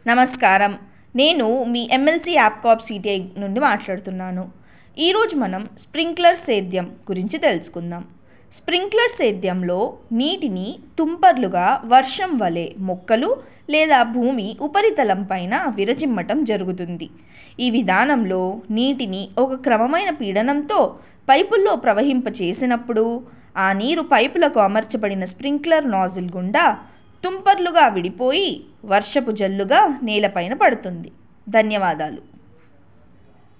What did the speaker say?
నమస్కారం. నేను మీ MLC యాప్కాప్ CTI నుండి మాట్లాడుతున్నాను. ఈరోజు మనం స్ప్రింక్లర్ సేద్యం గురించి తెలుసుకుందాం. స్ప్రింక్లర్ సేద్యంలో నీటిని తుంపర్లుగా వర్షం వలె మొక్కలు లేదా భూమి ఉపరితలం పైన విరజిమ్మటం జరుగుతుంది. ఈ విధానంలో నీటిని ఒక క్రమమైన పీడనంతో పైపుల్లో ప్రవహింపచేసినప్పుడు ఆ నీరు పైపులకు అమర్చబడిన స్ప్రింక్లర్ నాజిల్ గుండా తుంపర్లుగా విడిపోయి వర్షపు జల్లుగా నేలపైన పడుతుంది. ధన్యవాదాలు.